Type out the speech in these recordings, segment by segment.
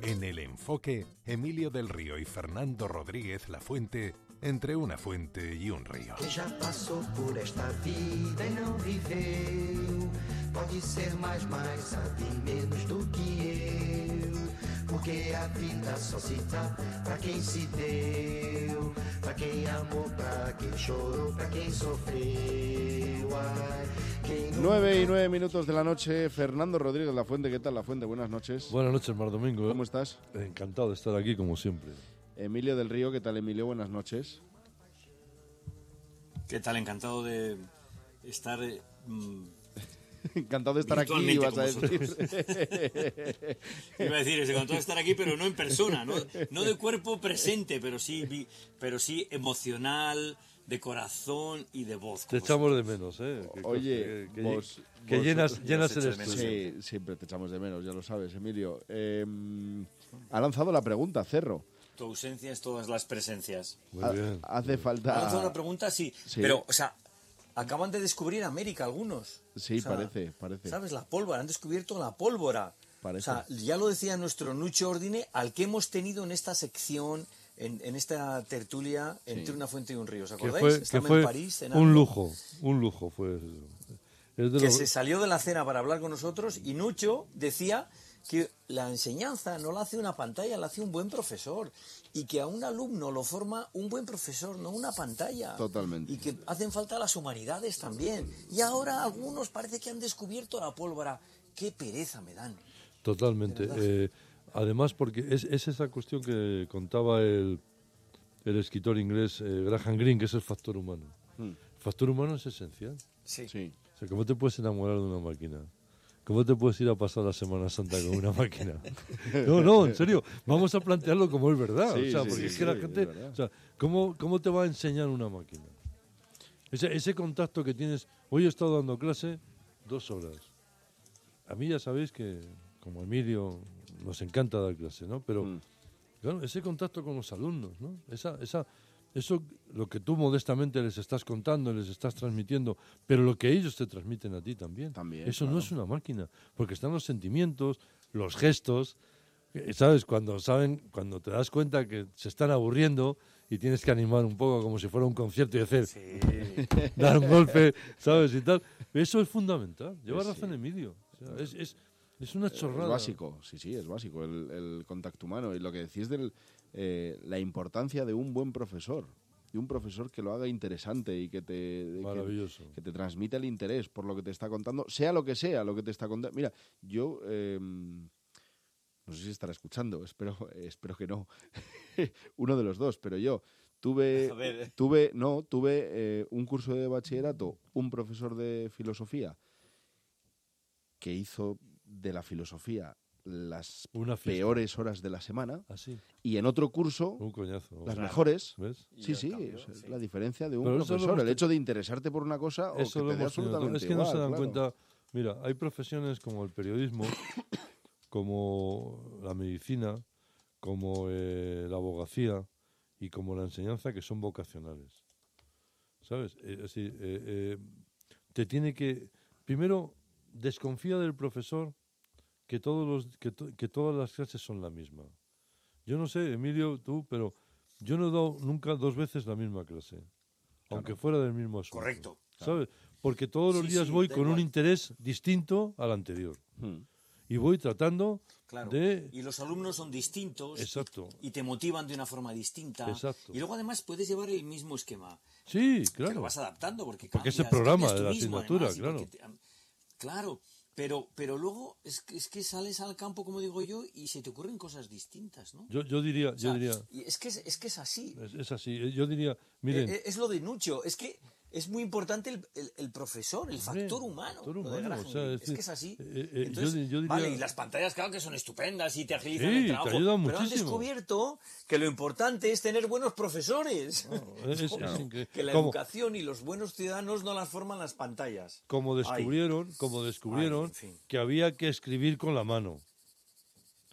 En El Enfoque, Emilio del Río y Fernando Rodríguez Lafuente, entre una fuente y un río. Que já passou por esta vida e não viveu, pode ser mais, sabe menos do que eu, porque a vida só se dá pra quem se deu, pra quem amou, pra quem chorou, pra quem sofreu. Ai, quem não... 9:09 de la noche. Fernando Rodríguez Lafuente, ¿qué tal, Lafuente? Buenas noches. Buenas noches, Mar Domingo. ¿Cómo estás? Encantado de estar aquí, como siempre. Emilio del Río, ¿qué tal, Emilio? Buenas noches. ¿Qué tal? Encantado de estar... Encantado de estar aquí, ibas a decir. Iba a decir, encantado de estar aquí, pero no en persona, no de cuerpo presente, pero sí emocional, de corazón y de voz. Te echamos de menos, ¿eh? Oye, vos llenas el estudio. Sí, siempre te echamos de menos, ya lo sabes, Emilio. Ha lanzado la pregunta, Cerro. Tu ausencia es todas las presencias. Muy bien. Hace falta... ¿Ha lanzado una pregunta? Sí, pero, o sea, acaban de descubrir América algunos. Sí, o sea, parece. ¿Sabes? La pólvora, han descubierto la pólvora. Parece. O sea, ya lo decía nuestro Nucho Ordine, al que hemos tenido en esta sección, en esta tertulia, entre una fuente y un río. ¿Os acordáis? Que fue en París cenando. un lujo fue eso. Que se salió de la cena para hablar con nosotros y Nucho decía que la enseñanza no la hace una pantalla, la hace un buen profesor, y que a un alumno lo forma un buen profesor, no una pantalla. Totalmente. Y que hacen falta las humanidades también. Y ahora algunos parece que han descubierto la pólvora. Qué pereza me dan. Totalmente. Además, porque es esa cuestión que contaba el escritor inglés Graham Greene, que es el factor humano. El factor humano es esencial. Sí. O sea, ¿cómo te puedes enamorar de una máquina? ¿Cómo te puedes ir a pasar la Semana Santa con una máquina? No, en serio, vamos a plantearlo como es verdad. Sí, o sea, porque es que la gente... O sea, ¿cómo te va a enseñar una máquina? Ese contacto que tienes... Hoy he estado dando clase 2 horas. A mí ya sabéis que, como Emilio, nos encanta dar clase, ¿no? Pero, claro, ese contacto con los alumnos, ¿no? Eso, lo que tú modestamente les estás contando, les estás transmitiendo, pero lo que ellos te transmiten a ti también. Eso no es una máquina, porque están los sentimientos, los gestos, ¿sabes? Cuando te das cuenta que se están aburriendo y tienes que animar un poco como si fuera un concierto y hacer, dar un golpe, ¿sabes? Y tal. Eso es fundamental. Lleva razón Emilio. O sea, es una chorrada. Es básico, sí, es básico el contacto humano. Y lo que decís de la importancia de un buen profesor, de un profesor que lo haga interesante y que te transmita el interés por lo que te está contando, sea lo que te está contando. Mira, yo no sé si estará escuchando, espero que no, uno de los dos, pero yo tuve un curso de bachillerato, un profesor de filosofía que hizo de la filosofía las peores horas de la semana. Y en otro curso un coñazo, las mejores. ¿Ves? Sí, la diferencia de un profesor, el hecho de interesarte por una cosa o que te dé absolutamente igual. Es que no se dan cuenta. Mira, hay profesiones como el periodismo, como la medicina, como la abogacía y como la enseñanza, que son vocacionales, ¿sabes? Te tiene que... Primero, desconfía del profesor que todas las clases son la misma. Yo no sé, Emilio, tú, pero yo no he dado nunca 2 veces la misma clase, aunque fuera del mismo asunto. Correcto. ¿Sabes? Porque todos los días voy con un interés distinto al anterior. Y voy tratando de... Y los alumnos son distintos. Exacto. Y te motivan de una forma distinta. Exacto. Y luego además puedes llevar el mismo esquema. Sí, claro. Que lo vas adaptando porque es el programa de la mismo, asignatura, además, claro. Claro, pero luego es que sales al campo, como digo yo, y se te ocurren cosas distintas, ¿no? Yo diría... Y es que es así. Es así. Yo diría, miren... Es lo de Nucho. Es que es muy importante el profesor, el factor humano. Es que es así. Entonces, yo diría... Vale, y las pantallas, claro que son estupendas y te agilizan el trabajo. Te ayudan pero muchísimo. han descubierto que lo importante es tener buenos profesores. Que la educación y los buenos ciudadanos no las forman las pantallas. Como descubrieron que había que escribir con la mano.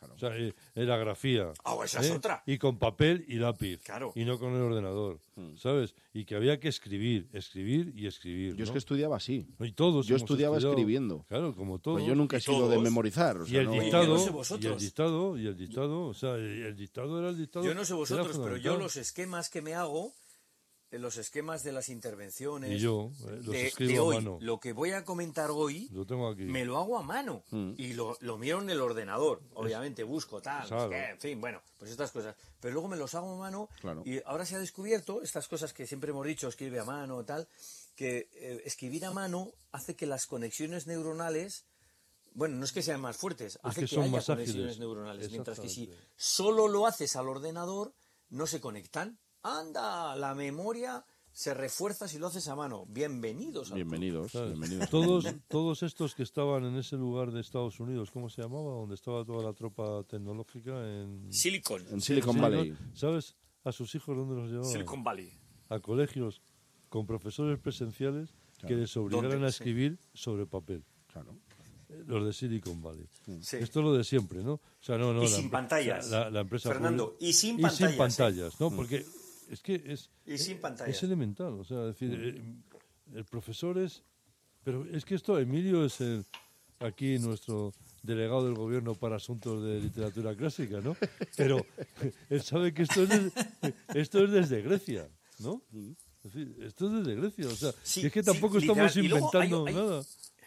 Claro. O sea, era grafía. Esa es otra. Y con papel y lápiz. Claro. Y no con el ordenador, ¿sabes? Y que había que escribir y escribir. Yo es ¿no? que estudiaba así. Y todos Yo hemos estudiaba estudiado, escribiendo. Claro, como todos. Pues yo nunca he sido de memorizar. O Y sea, el no- dictado, Yo no sé y vosotros. el dictado, o sea, el dictado era el dictado. Yo no sé vosotros, era pero yo fundamental. los esquemas que me hago, los esquemas de las intervenciones, Y yo los de escribo hoy, a mano. lo que voy a comentar hoy, Lo tengo aquí. me lo hago a mano y lo miro en el ordenador. Obviamente busco tal, no sé Claro. qué, en fin, bueno, pues estas cosas. Pero luego me los hago a mano Claro. y ahora se ha descubierto estas cosas que siempre hemos dicho, escribe a mano, tal, que escribir a mano hace que las conexiones neuronales, bueno, no es que sean más fuertes, hace que que son haya más conexiones ágiles. neuronales, mientras que si Exactamente. solo lo haces al ordenador, no se conectan. Anda, la memoria se refuerza si lo haces a mano. Bienvenidos al Bienvenidos, ¿Sabes? bienvenidos. Todos estos que estaban en ese lugar de Estados Unidos, ¿cómo se llamaba? Donde estaba toda la tropa tecnológica en Silicon. En Silicon Valley. ¿Sabes a sus hijos dónde los llevaban? Silicon Valley. A colegios con profesores presenciales que les obligaran ¿Dónde? a Sí. escribir sobre papel. Claro. Los de Silicon Valley. Sí. Esto es lo de siempre, ¿no? O sea, no, Y sin pantallas. La empresa Fernando, pública- y sin pantallas, pantallas, ¿no? Porque es que Y sin pantallas. es elemental, o sea, es decir, el profesor es... Pero es que esto, Emilio es aquí nuestro delegado del gobierno para asuntos de literatura clásica, ¿no? Pero él sabe que esto es desde Grecia, ¿no? Es decir, esto es desde Grecia, o sea, Sí, y es que sí, tampoco literal. estamos Y luego inventando hay- nada.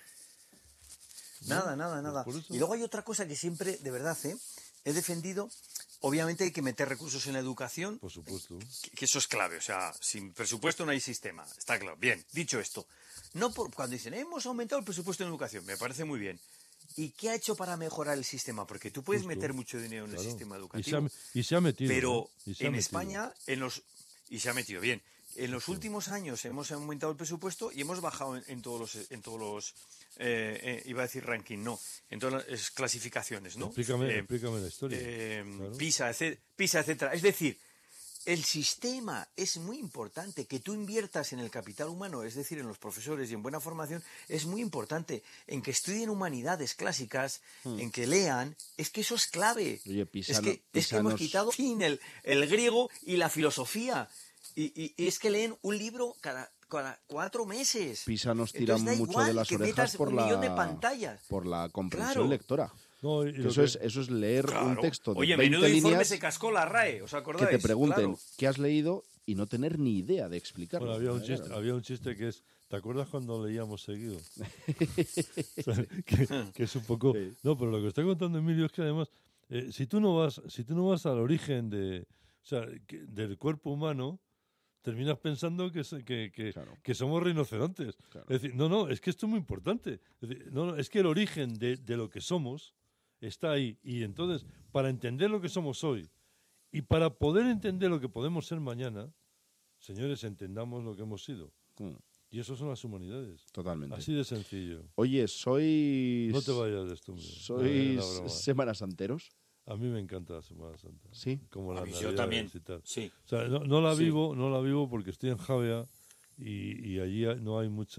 Nada. Por eso- Y luego hay otra cosa que siempre, de verdad, he defendido. Obviamente hay que meter recursos en la educación, Por supuesto. que eso es clave. O sea, sin presupuesto no hay sistema. Está claro. Bien, dicho esto. Cuando dicen, hemos aumentado el presupuesto en educación, me parece muy bien. ¿Y qué ha hecho para mejorar el sistema? Porque tú puedes Justo. meter mucho dinero en el Claro. sistema Y educativo. se ha metido. Pero ¿eh? Y se ha en metido. España, y se ha metido bien. En los últimos años hemos aumentado el presupuesto y hemos bajado en todos los iba a decir ranking, no, en todas las clasificaciones, ¿no? Explícame la historia. Claro. PISA, etcétera. Es decir, el sistema es muy importante. Que tú inviertas en el capital humano, es decir, en los profesores y en buena formación, es muy importante. En que estudien humanidades clásicas, en que lean, es que eso es clave. Oye, Pisa es que hemos quitado el griego y la filosofía. Y es que leen un libro cada 4 meses. Pisa nos tira Entonces, da mucho igual de las que orejas metas por un millón de pantallas. por la comprensión Claro. lectora. No, y Que lo eso, que- eso es leer un texto de Oye, 20 menudo informe líneas se cascó la RAE, ¿os que acordáis? te pregunten Claro. qué has leído y no tener ni idea de explicarlo. Bueno, Claro. había un chiste que es, ¿te acuerdas cuando leíamos seguido? O sea, que es un poco... Sí. No, pero lo que está contando Emilio es que además, si tú no vas al origen del cuerpo humano, terminas pensando Claro. que somos rinocerontes. Claro. Es decir, no, es que esto es muy importante. Es decir, no, es que el origen de lo que somos está ahí. Y entonces, para entender lo que somos hoy y para poder entender lo que podemos ser mañana, señores, entendamos lo que hemos sido. Mm, Y eso son las humanidades. Totalmente. Así de sencillo. Oye, ¿sois No te vayas de esto, hombre. No, sois no, broma. Semanas Santeros? A mí me encanta la Semana Santa. Sí. Como A las mí yo Navidades también. y tal. Sí. O sea, no la Sí. vivo porque estoy en Javea y allí no hay mucha...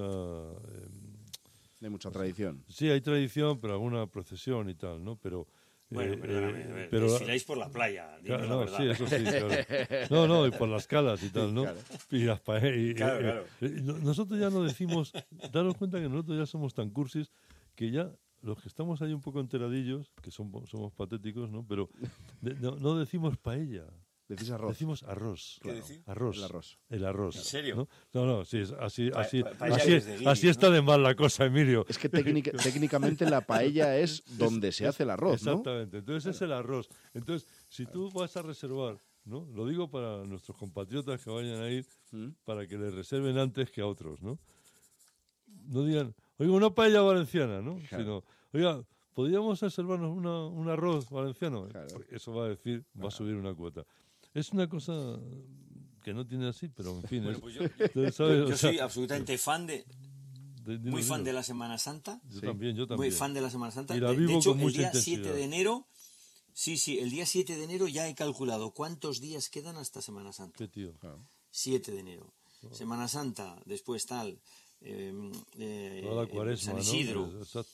Hay mucha tradición. sí, hay tradición, pero alguna procesión y tal, ¿no? Pero... Bueno, perdóname, a ver, pero desfiláis por la playa, dime claro, la no, verdad. sí, eso sí, claro. No, y por las calas y tal, ¿no? Claro. Y las Claro. nosotros ya no decimos, daros cuenta que nosotros ya somos tan cursis que ya los que estamos ahí un poco enteradillos, que somos patéticos, ¿no? Pero no decimos paella, Decís arroz. decimos arroz. ¿Qué decir? Arroz. El arroz. El arroz. ¿En serio? ¿no? No, sí, así paella es de guiris, así ¿no? está de mal la cosa, Emilio. Es que técnicamente la paella es donde se hace el arroz, ¿no? Exactamente. Entonces es el arroz. Entonces, si tú vas a reservar, ¿no? Lo digo para nuestros compatriotas que vayan a ir, para que les reserven antes que a otros, ¿no? No digan, oiga, una paella valenciana, ¿no? Claro. Sino, oiga, ¿podríamos reservarnos un arroz valenciano? Claro. Porque eso va a decir, va a subir una cuota. Es una cosa que no tiene así, pero en fin. Bueno, es- pues yo entonces, ¿sabes? O sea, soy absolutamente fan dilo, muy fan dilo. de la Semana Santa. Yo también. Muy fan de la Semana Santa. Y la De vivo hecho, con el mucha día intensidad. 7 de enero, el día 7 de enero ya he calculado cuántos días quedan hasta Semana Santa. ¿Qué tío? 7 de enero. Semana Santa, después tal, Toda la cuaresma, San Isidro. ¿no? Exacto.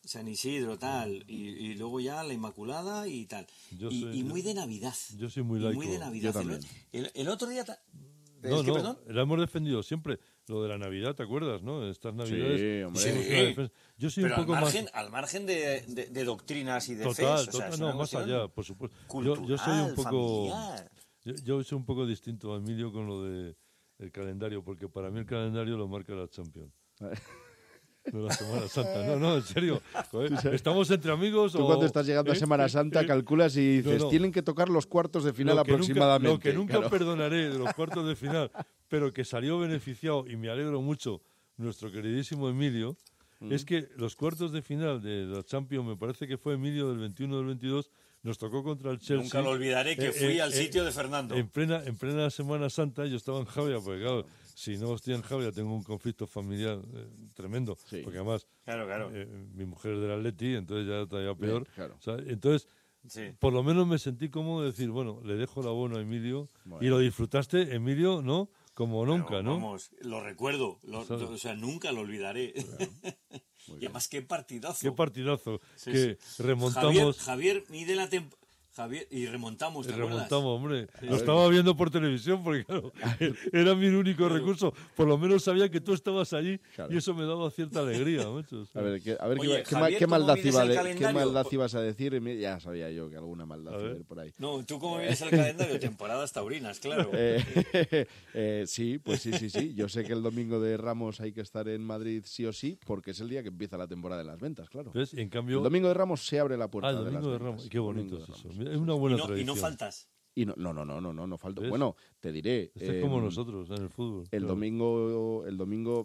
San Isidro, tal, y luego ya la Inmaculada y tal. Y muy de Navidad. Yo soy muy laico. Muy de Navidad. Yo también. El otro día... No, la hemos defendido siempre. Lo de la Navidad, ¿te acuerdas, no? Estas Navidades... Sí, hombre. Yo soy pero un poco al margen de doctrinas y de total, fe. Total, no, más allá, por supuesto. Cultural, yo soy un poco... familiar. Yo soy un poco distinto a Emilio con lo de el calendario, porque para mí el calendario lo marca la Champions. No la Semana Santa, no, en serio. Joder, ¿estamos entre amigos? Tú cuando estás llegando a Semana Santa calculas y dices, tienen que tocar los cuartos de final aproximadamente. Lo que nunca perdonaré de los cuartos de final, pero que salió beneficiado, y me alegro mucho, nuestro queridísimo Emilio, es que los cuartos de final de la Champions, me parece que fue Emilio del 21 del 22, nos tocó contra el Chelsea. Nunca lo olvidaré que fui al sitio de Fernando. En plena Semana Santa, yo estaba en Javia, porque claro, si no estoy en Javia tengo un conflicto familiar tremendo, porque además claro. Mi mujer es del Atleti, entonces ya todavía peor. Bien, claro. O sea, entonces, por lo menos me sentí cómodo de decir, bueno, le dejo el abono a Emilio, y lo disfrutaste, Emilio, ¿no? Como nunca, ¿no? Vamos, lo recuerdo, o sea, nunca lo olvidaré. Claro. Y además, qué partidazo. Qué partidazo. Sí, que remontamos. Javier mide la temporada. Javier, y remontamos, ¿te acuerdas? Hombre. Sí, lo estaba viendo por televisión porque, claro, era mi único recurso. Por lo menos sabía que tú estabas allí, y eso me daba cierta alegría, macho. A ver, Oye, ¿qué maldad ibas a decir? Ya sabía yo que alguna maldad iba a haber por ahí. No, ¿tú cómo mides el calendario? Temporadas taurinas, claro. Sí, pues sí. Yo sé que el domingo de Ramos hay que estar en Madrid sí o sí, porque es el día que empieza la temporada de las ventas, claro. ¿Ves? Y en cambio... El domingo de Ramos se abre la puerta el domingo de Ramos. Qué bonito es eso. Es una buena tradición. Y no faltas. Y no falto. ¿Ves? Bueno, te diré. Es como nosotros en el fútbol. El domingo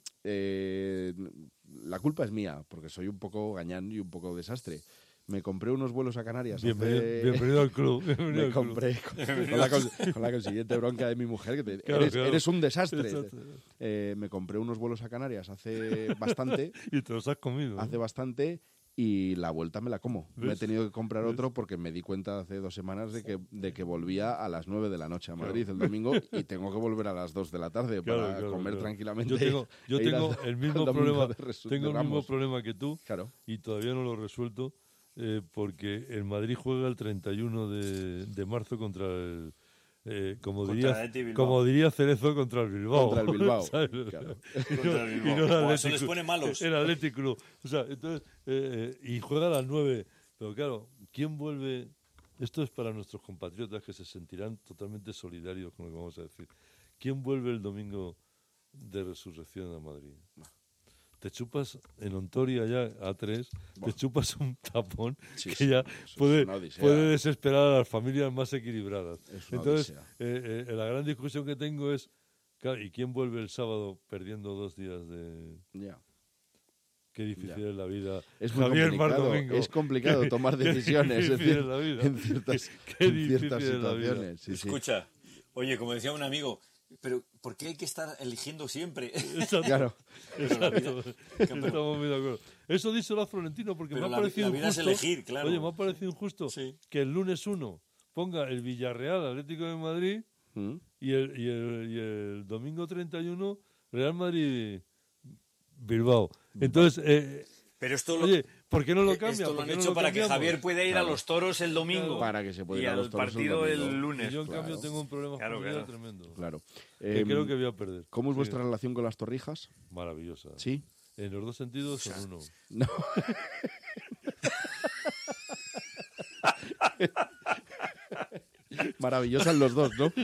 la culpa es mía, porque soy un poco gañán y un poco desastre. Me compré unos vuelos a Canarias. Bienvenido al club. Me compré con la consiguiente bronca de mi mujer, que eres un desastre. Me compré unos vuelos a Canarias hace bastante. Y te los has comido. Hace bastante. Y la vuelta me la como. ¿Ves? Me he tenido que comprar otro porque me di cuenta hace 2 semanas de que volvía a las 9 de la noche a Madrid el domingo y tengo que volver a las 2 de la tarde para comer tranquilamente. Yo tengo el mismo problema que tú, y todavía no lo he resuelto, porque el Madrid juega el 31 de marzo contra el... como diría Cerezo, contra el Bilbao. Contra el Bilbao. Contra el Bilbao. Eso les pone malos. El Athletic Club. O sea, entonces, y juega a las 9. Pero claro, ¿quién vuelve? Esto es para nuestros compatriotas que se sentirán totalmente solidarios con lo que vamos a decir. ¿Quién vuelve el domingo de resurrección a Madrid? Te chupas en Ontoria ya a 3, te chupas un tapón que ya puede desesperar a las familias más equilibradas. Entonces, la gran discusión que tengo es, claro, ¿y quién vuelve el sábado perdiendo 2 días de...? Qué difícil es la vida. Es muy complicado, es complicado tomar decisiones en ciertas situaciones. Escucha, oye, como decía un amigo... Pero, ¿por qué hay que estar eligiendo siempre? Exacto. Claro. Exacto. Estamos muy de acuerdo. Eso dice la Florentino porque me ha parecido injusto. Elegir, claro. Oye, me ha parecido injusto que el lunes 1 ponga el Villarreal Atlético de Madrid y el domingo 31 Real Madrid Bilbao. Entonces, pero esto ¿por qué no lo cambian? Esto lo han hecho para que Javier pueda ir a los toros el domingo. Para que se pueda ir a los toros el partido el lunes. Y yo, en cambio, tengo un problema familiar tremendo. Claro. Que creo que voy a perder. ¿Cómo es vuestra relación con las Torrijas? Maravillosa. ¿Sí? En los 2 sentidos, en uno. No. Maravillosa en los 2, ¿no?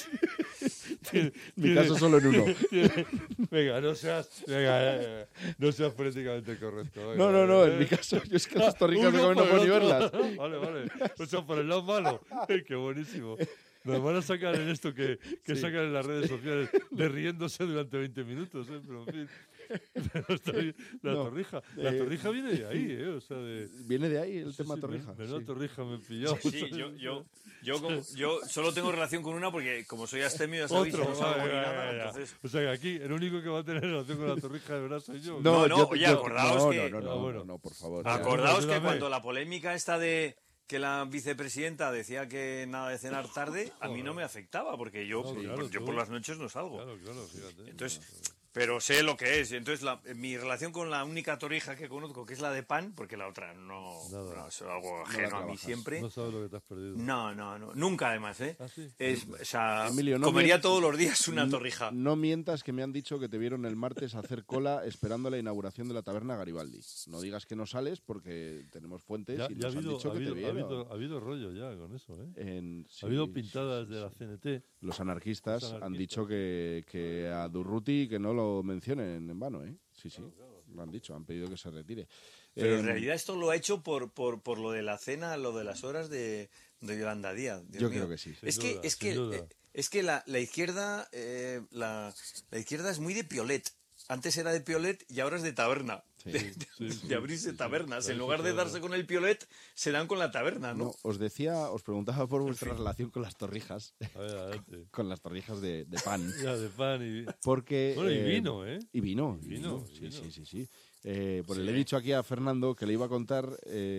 Mi caso solo en uno. Venga, no seas políticamente correcto. Venga, no, en mi caso, yo es que las Torrijas no puedo ni verlas. Vale. O sea, por el lado malo. Qué buenísimo. Nos van a sacar en esto que sacan en las redes sociales de riéndose durante 20 minutos, pero en fin. La Torrija viene de ahí, o sea, viene de ahí el tema Torrija. Menuda Torrija me he pillado. Sí, yo solo tengo relación con una porque como soy astemio ya sabéis, no salgo ni nada, entonces... O sea, que aquí el único que va a tener relación con la Torrija de verdad soy yo. Acordaos que... No, por favor. Acordaos que cuando la polémica esta de que la vicepresidenta decía que nada de cenar tarde, a mí no me afectaba porque yo por las noches no salgo. Claro, fíjate. Entonces... pero sé lo que es. Entonces, mi relación con la única torrija que conozco, que es la de pan, porque la otra no es algo ajeno a mí siempre. No sabes lo que te has perdido. No, nunca además, ¿eh? ¿Ah, sí? O sea, Emilio, comería todos los días una torrija. No mientas que me han dicho que te vieron el martes hacer cola esperando la inauguración de la taberna Garibaldi. No digas que no sales porque tenemos fuentes y nos han dicho que te vieron. Ha habido rollo ya con eso, ¿eh? Sí, ha habido pintadas de la CNT. Los anarquistas han dicho que a Durruti que no lo mencionen en vano, ¿eh? Sí, lo han dicho, han pedido que se retire. Pero en realidad esto lo ha hecho por lo de la cena, lo de las horas de Yolanda Díaz. Dios yo mío. creo que sí. Es que la izquierda la izquierda es muy de piolet. Antes era de piolet y ahora es de taberna. De abrirse tabernas. En lugar de darse con el piolet, se dan con la taberna, ¿no? Os preguntaba por vuestra relación con las torrijas. A ver, adelante. Con las torrijas de pan. Ya, de pan y... Porque, bueno, y vino, ¿eh? Y vino. Sí. Le he dicho aquí a Fernando que le iba a contar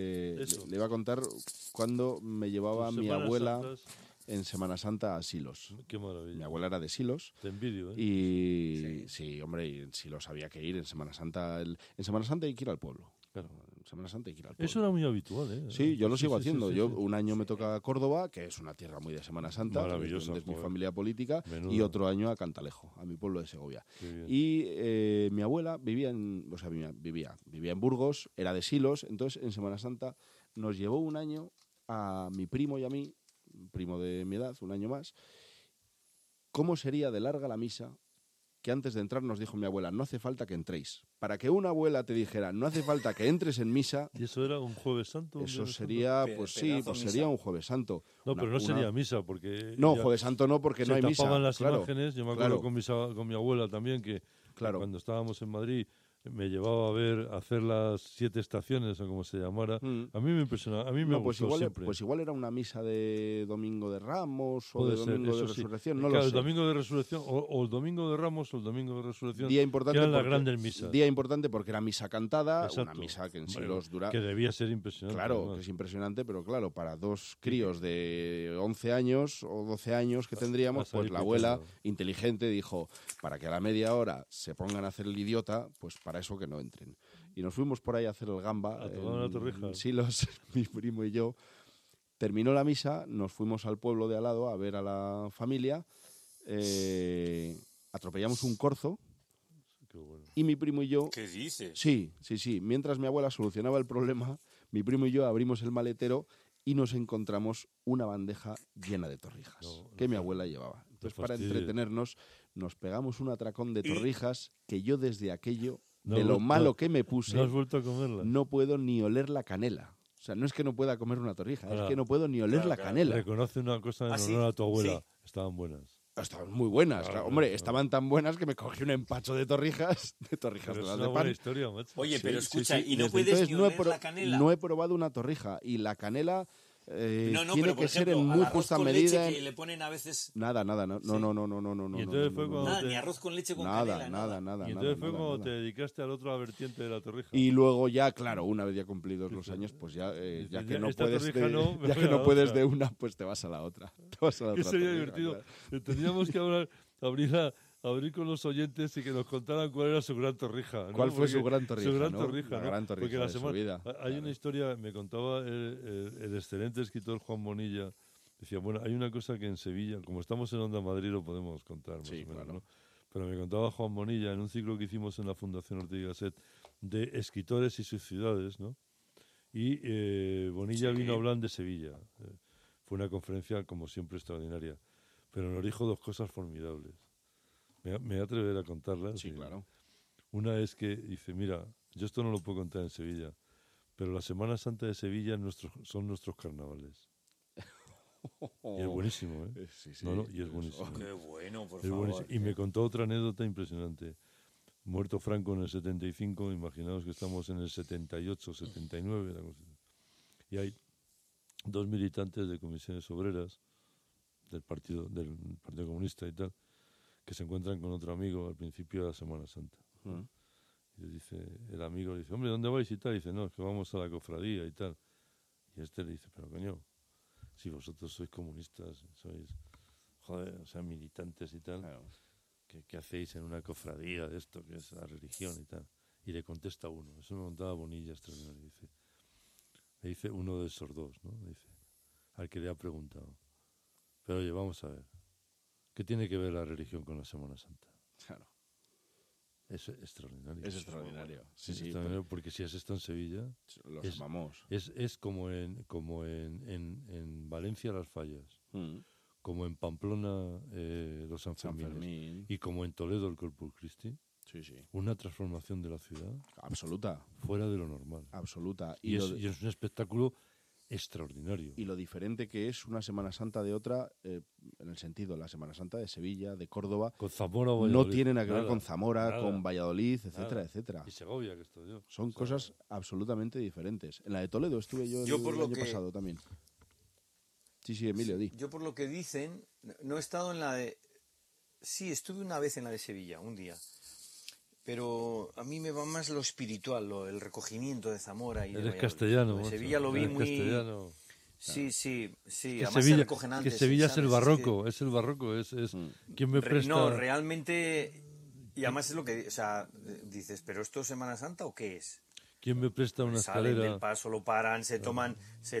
cuando me llevaba mi abuela en Semana Santa a Silos. Qué maravilla. Mi abuela era de Silos. Te envidio, ¿eh? Y sí, hombre, y en Silos había que ir. En Semana Santa en Semana Santa hay que ir al pueblo. Claro. En Semana Santa hay que ir al pueblo. Eso era muy habitual, ¿eh? Sí, yo lo sigo haciendo. Yo un año me toca a Córdoba, que es una tierra muy de Semana Santa, maravillosa, es mi familia política, menudo. Y otro año a Cantalejo, a mi pueblo de Segovia. Y mi abuela vivía en Burgos, era de Silos, entonces en Semana Santa nos llevó un año a mi primo y a mí, primo de mi edad, un año más. ¿Cómo sería de larga la misa? Que antes de entrar nos dijo mi abuela, no hace falta que entréis. Para que una abuela te dijera, no hace falta que entres en misa... ¿Y eso era un Jueves Santo? Eso sería, sería un Jueves Santo. No, pero no sería misa, porque... No, Jueves Santo no, porque no hay misa. Se tapaban las imágenes. Yo me acuerdo con mi abuela también, que cuando estábamos en Madrid me llevaba a hacer las 7 estaciones, o como se llamara. A mí me impresionaba, a mí me gustó siempre. Pues igual era una misa de Domingo de Ramos o de Domingo de Resurrección, no lo sé. El Domingo de Resurrección, o el Domingo de Ramos o el Domingo de Resurrección, día importante que eran las grandes misas. Día importante porque era misa cantada, exacto. Una misa que en Silos dura... Que debía ser impresionante. Claro, además. que es impresionante, pero claro, para dos críos de 11 años o 12 años que tendríamos, pues la abuela, inteligente, dijo, para que a la media hora se pongan a hacer el idiota, pues para eso que no entren. Y nos fuimos por ahí a hacer el gamba en Silos, mi primo y yo. Terminó la misa, nos fuimos al pueblo de al lado a ver a la familia, atropellamos un corzo. Qué bueno. Y mi primo y yo... ¿Qué dices? Sí. Mientras mi abuela solucionaba el problema, mi primo y yo abrimos el maletero y nos encontramos una bandeja llena de torrijas que mi abuela llevaba. Entonces, para entretenernos, nos pegamos un atracón de torrijas que yo desde aquello... de lo malo que me puse, ¿no has vuelto a comerla? No puedo ni oler la canela. O sea, no es que no pueda comer una torrija, es que no puedo ni oler la canela. Reconoce una cosa en honor a tu abuela. Estaban buenas. Estaban muy buenas. Hombre, estaban tan buenas que me cogí un empacho de torrijas pero de es las una de pan. buena historia, macho. Oye, pero escucha, ¿y no desde puedes ni oler la canela? canela? No he probado una torrija y la canela... no, tiene pero que ser en al muy arroz justa con medida. Leche que le ponen a veces... Nada, no. Y entonces fue cuando ni arroz con leche con canela, nada. Y entonces fue cuando te dedicaste al otro vertiente de la torrija. Y luego ya, claro, una vez ya cumplidos los años, pues ya que no puedes de una, pues te vas a la otra. Que sería divertido. Claro. Tendríamos que abrir con los oyentes y que nos contaran cuál era su gran torrija, ¿no? ¿Cuál fue su gran torrija? Su gran torrija, la gran torrija. Porque de su vida. Hay una historia, me contaba el excelente escritor Juan Bonilla, decía, bueno, hay una cosa que en Sevilla, como estamos en Onda Madrid lo podemos contar más o menos, claro. ¿no? Pero me contaba Juan Bonilla en un ciclo que hicimos en la Fundación Ortega y Gasset de escritores y sus ciudades, ¿no? Y Bonilla vino a hablar de Sevilla. Fue una conferencia, como siempre, extraordinaria. Pero nos dijo 2 cosas formidables. Me voy a atrever a contarlas. Sí, claro. Una es que dice, mira, yo esto no lo puedo contar en Sevilla, pero la Semana Santa de Sevilla son nuestros carnavales. Y es buenísimo, ¿eh? Sí. Y es buenísimo. Qué bueno, por favor. Buenísimo. Y me contó otra anécdota impresionante. Muerto Franco en el 75, imaginaos que estamos en el 78, 79. Y hay 2 militantes de comisiones obreras del Partido Comunista y tal, que se encuentran con otro amigo al principio de la Semana Santa. Y le dice, el amigo le dice, hombre, ¿dónde vais y tal? Y dice, no, es que vamos a la cofradía y tal. Y este le dice, pero coño, si vosotros sois comunistas, sois, militantes y tal, claro. ¿qué hacéis en una cofradía de esto, que es la religión y tal? Y le contesta uno, eso me contaba Bonilla extraordinario, le dice uno de esos dos, ¿no? Dice, al que le ha preguntado, pero oye, vamos a ver, ¿qué tiene que ver la religión con la Semana Santa? Claro. Es extraordinario. Es extraordinario. Sí, sí. Extraordinario porque si has estado en Sevilla, los amamos. Es como en Valencia las Fallas, como en Pamplona los Sanfermines, y como en Toledo el Corpus Christi. Sí, sí. Una transformación de la ciudad. Absoluta. Fuera de lo normal. Absoluta. Y es un espectáculo extraordinario. Y lo diferente que es una Semana Santa de otra, en el sentido, la Semana Santa de Sevilla, de Córdoba, con Zamora o Valladolid, no tiene nada que ver con Zamora, con Valladolid, etcétera, etcétera. Y Segovia, que estoy yo. Son cosas absolutamente diferentes. En la de Toledo estuve yo el año pasado también. Sí, Emilio, di. Yo por lo que dicen, no he estado en la de... Sí, estuve una vez en la de Sevilla, un día. Pero a mí me va más lo espiritual, el recogimiento de Zamora y Eres castellano. En Sevilla lo vi muy... Castellano. Sí. Que Además Sevilla, se recogen antes. Que Sevilla es el barroco, es ¿quién me presta? No, realmente... Y además es lo que... O sea, dices, ¿pero esto es Semana Santa o qué es? ¿Quién me presta una Salen escalera? del paso, lo paran, se toman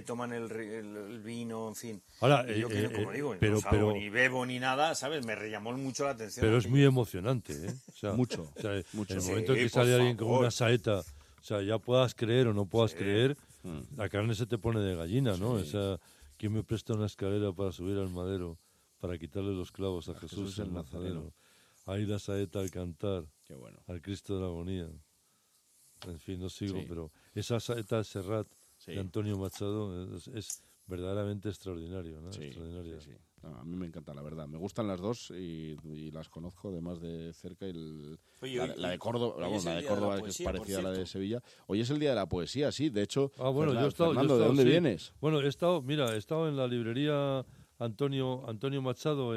el vino, en fin. Ahora, yo que, como digo, pero, no salgo, ni bebo ni nada, ¿sabes? Me llamó mucho la atención. Pero es muy emocionante, ¿eh? O sea, mucho. O sea, mucho. En el momento en que sale alguien con una saeta, o sea, ya puedas creer o no puedas creer, la carne se te pone de gallina, ¿no? O sea, ¿quién me presta una escalera para subir al madero, para quitarle los clavos a Jesús el Nazareno? Ahí la saeta al cantar, qué bueno, al Cristo de la agonía. En fin, no sigo, pero esa saeta Serrat de Antonio Machado es verdaderamente extraordinario, ¿no? Extraordinaria. Sí. No, a mí me encanta, la verdad. Me gustan las dos y las conozco además de cerca. La de Córdoba, la de Córdoba que es parecida a la de Sevilla. Hoy es el Día de la Poesía, sí. De hecho, bueno, Fernando, ¿de dónde vienes? Bueno, he estado en la librería Antonio Machado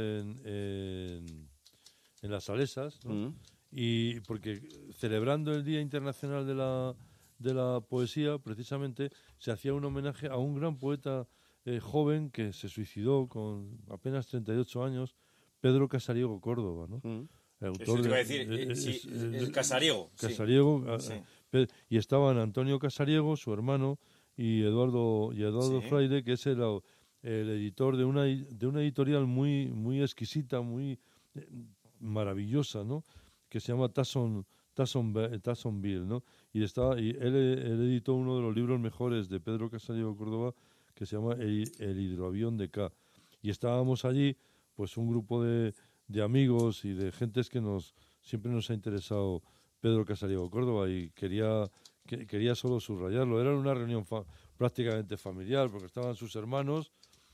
en Las Salesas, ¿no? Y porque celebrando el Día Internacional de la Poesía, precisamente se hacía un homenaje a un gran poeta joven que se suicidó con apenas 38 años, Pedro Casariego Córdoba, ¿no? El autor eso te iba a decir, el Casariego. Casariego, sí. Y estaban Antonio Casariego, su hermano, y Eduardo Fraile, que es el editor de una editorial muy exquisita, muy maravillosa, ¿no? Que se llama Tassonville, ¿no? Y él editó uno de los libros mejores de Pedro Casariego Córdoba, que se llama El hidroavión de K. Y estábamos allí, pues un grupo de amigos y de gentes que siempre nos ha interesado Pedro Casariego Córdoba, y quería solo subrayarlo. Era una reunión prácticamente familiar, porque estaban sus hermanos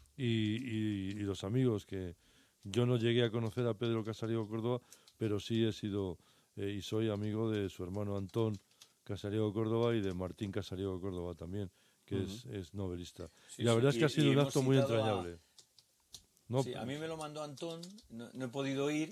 y los amigos, que yo no llegué a conocer a Pedro Casariego Córdoba, pero sí he sido y soy amigo de su hermano Antón Casariego Córdoba y de Martín Casariego Córdoba también, que es novelista. Sí, y la verdad es que ha sido un acto muy entrañable. No, sí, a mí me lo mandó Antón, no he podido ir.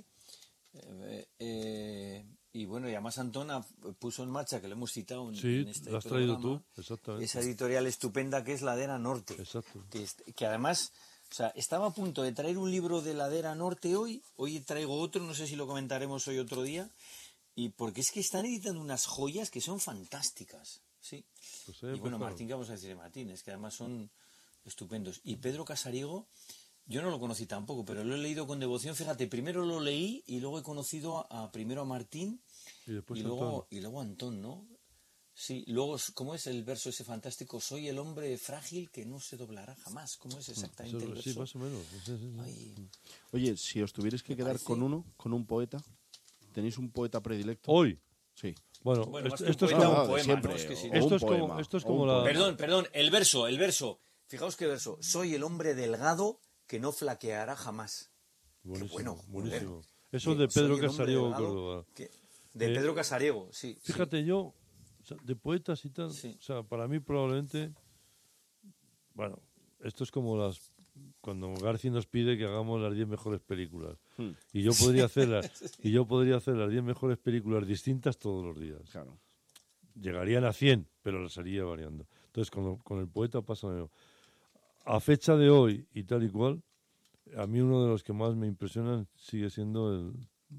Y bueno, y además Antón puso en marcha, que lo hemos citado en este lo has programa, traído tú, exactamente. Esa editorial estupenda que es Ladera Norte. Exacto. Que además... O sea, estaba a punto de traer un libro de Ladera Norte hoy traigo otro, no sé si lo comentaremos hoy otro día, y porque es que están editando unas joyas que son fantásticas, sí. Pues y bueno, Martín, ¿qué vamos a decir de Martín? Es que además son estupendos. Y Pedro Casariego, yo no lo conocí tampoco, pero lo he leído con devoción. Fíjate, primero lo leí y luego he conocido primero a Martín y luego a Antón, ¿no? Sí, luego, ¿cómo es el verso ese fantástico? Soy el hombre frágil que no se doblará jamás. ¿Cómo es exactamente el verso? Sí, más o menos. Sí. Oye, si os tuvierais que quedar con un poeta, ¿tenéis un poeta predilecto? ¿Hoy? Sí. Bueno, esto es como un poema, siempre. ¿no? Es que sí, esto es como la... Perdón, el verso. Fijaos qué verso. Soy el hombre delgado que no flaqueará jamás. Buenísimo, qué buenísimo. Eso de Pedro Casariego Córdoba. De Pedro Casariego, sí. Fíjate, yo... de poetas y tal, o sea, para mí probablemente, bueno, esto es como cuando García nos pide que hagamos las 10 mejores películas, y yo podría hacer las 10 mejores películas distintas todos los días. Claro. Llegarían a 100, pero las haría variando. Entonces, con el poeta pasa de nuevo. A fecha de hoy y tal y cual, a mí uno de los que más me impresionan sigue siendo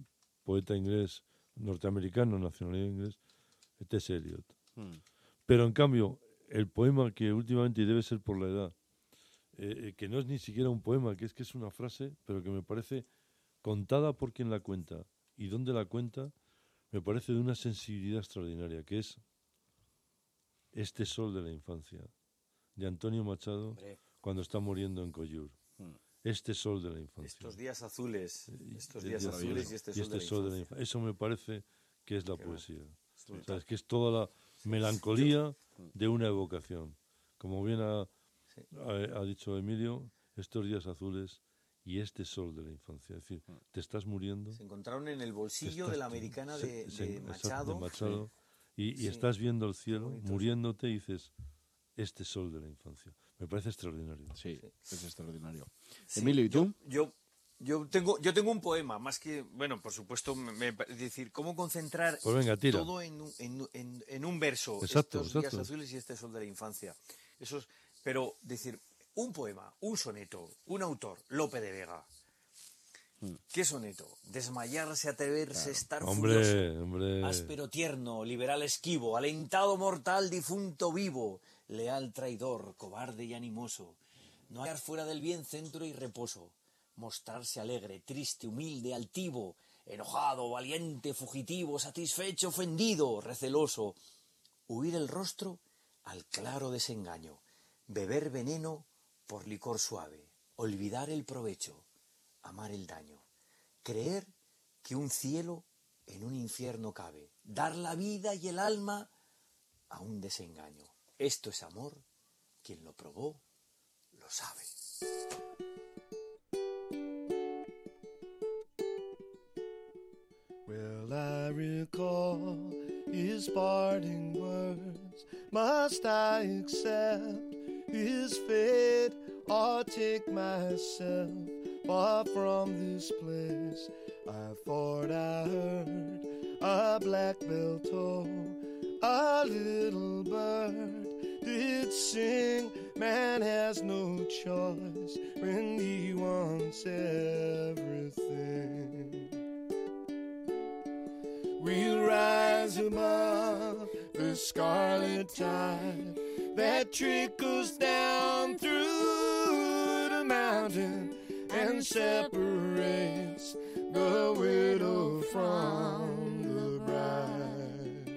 poeta inglés, norteamericano, nacionalidad inglés, T.S. Eliot. Pero en cambio, el poema que últimamente, y debe ser por la edad, que no es ni siquiera un poema, que es una frase, pero que me parece contada por quien la cuenta y dónde la cuenta, me parece de una sensibilidad extraordinaria, que es Este sol de la infancia, de Antonio Machado, cuando está muriendo en Collur. Este sol de la infancia. Estos días azules, y este sol de la infancia. Eso me parece que es la poesía. O sea, es que es toda la melancolía de una evocación. Como bien ha dicho Emilio, estos días azules y este sol de la infancia. Es decir, te estás muriendo. Se encontraron en el bolsillo de la americana de Machado. De Machado. Y estás viendo el cielo, muriéndote, y dices, este sol de la infancia. Me parece extraordinario. Sí, es extraordinario. Sí, Emilio, ¿y tú? Yo tengo un poema, más que, bueno, por supuesto, es decir, cómo concentrar todo en un verso. Estos días azules y este sol de la infancia. Pero decir, un poema, un soneto, un autor, Lope de Vega. ¿Qué soneto? Desmayarse, atreverse, estar furioso. Hombre. Áspero, tierno, liberal, esquivo, alentado, mortal, difunto, vivo, leal, traidor, cobarde y animoso. No hallar fuera del bien centro y reposo. Mostrarse alegre, triste, humilde, altivo, enojado, valiente, fugitivo, satisfecho, ofendido, receloso. Huir el rostro al claro desengaño. Beber veneno por licor suave. Olvidar el provecho. Amar el daño, creer que un cielo en un infierno cabe, dar la vida y el alma a un desengaño. Esto es amor, quien lo probó lo sabe. Well, I recall his parting words. Must I accept his fate or take myself far from this place? I thought I heard a blackbell toll, a little bird did sing. Man has no choice when he wants everything. We'll rise above the scarlet tide that trickles down through the mountain and separates the widow from the bride.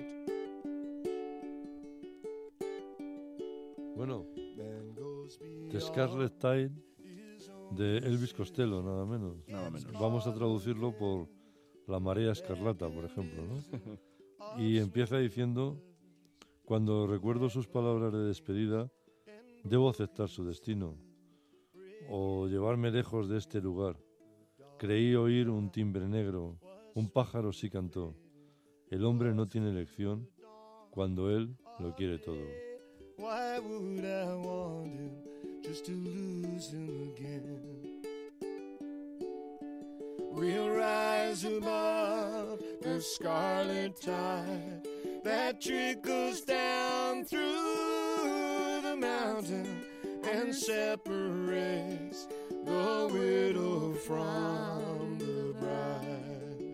Bueno, The Scarlet Tide de Elvis Costello, nada menos. Vamos a traducirlo por La marea escarlata, por ejemplo, ¿no? Y empieza diciendo: cuando recuerdo sus palabras de despedida, debo aceptar su destino o llevarme lejos de este lugar. Creí oír un timbre negro, un pájaro sí cantó. El hombre no tiene elección cuando él lo quiere todo. Why would I want him just to lose him again? We'll rise above the scarlet tide that trickles down through the mountain and separates the widow from the bride.